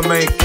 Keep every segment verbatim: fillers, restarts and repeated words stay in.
Jamaica.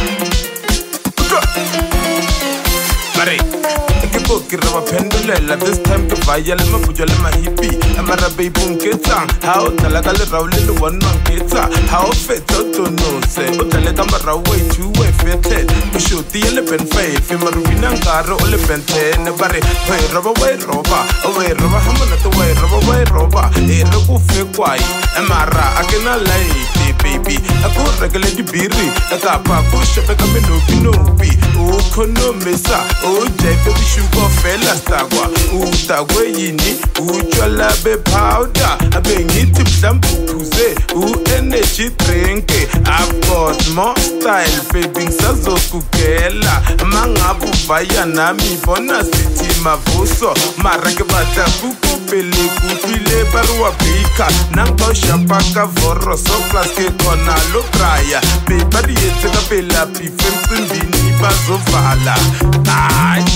Mare, ke go ke re ba pendulela this time ke vaya le mapujo le mahipi amara be bunketsa ha o tla ka le raule le one nketsa ha o fetsa to no se o tla le ka mara way two way fetted o shoti le ben five e marubina ngaro o le ben ten bare we roba we roba o we roba hamana to we roba we roba e re ku fe kwai amara akena lady baby aku regale di biri ka pa ku shepe ka menopi nopi o kono mesa o jebe bishuko fela stagwa utagwe yini utshwala be powder abengithi mhlawumbe uphuze u energy drink I've got more style baby sazokugela mangabu vaya nami bona sithi mavuso mara ke batla kukupele kupile barwa bika nangba shapa ka voro so plus ke kona lo braya be bari yetse ka pela pifem tsindini bazovala ai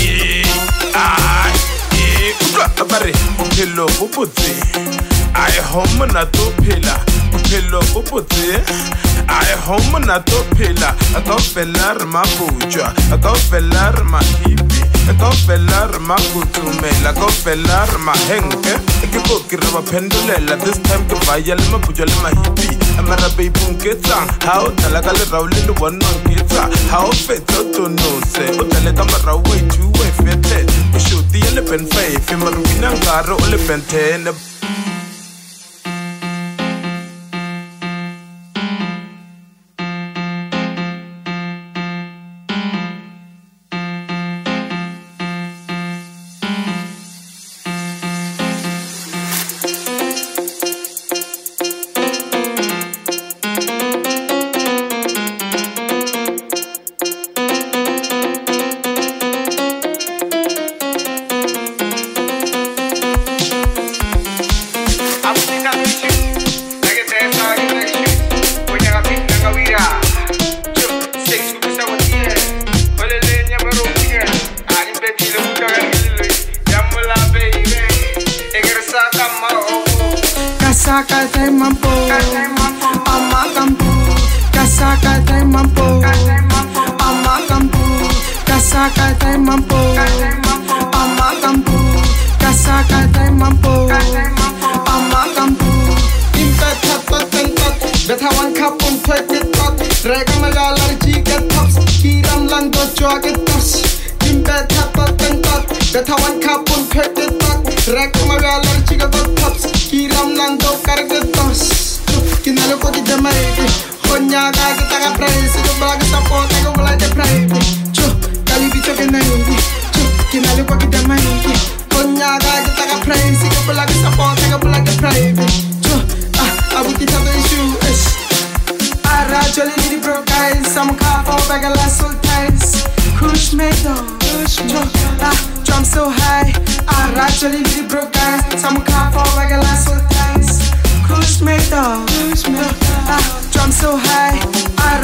ai eh bare uphelo ubutse ai home na to phela uphelo ubutse ai home na to phela aka felar mabuja aka felar mahipi aka felar makutumela aka felar mahenke ke go ke re ba pendulela this time ke vaya le mabuja le mahipi amara be bunketsa ha o tla ka le raule le one nketsa ha o fetsa to no se o tla le ka mara way two way fetted o shoti le ben five e marubina ngaro o le ben ten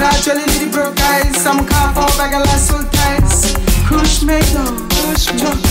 Some car for bag of last so tight. Push me down, push me down.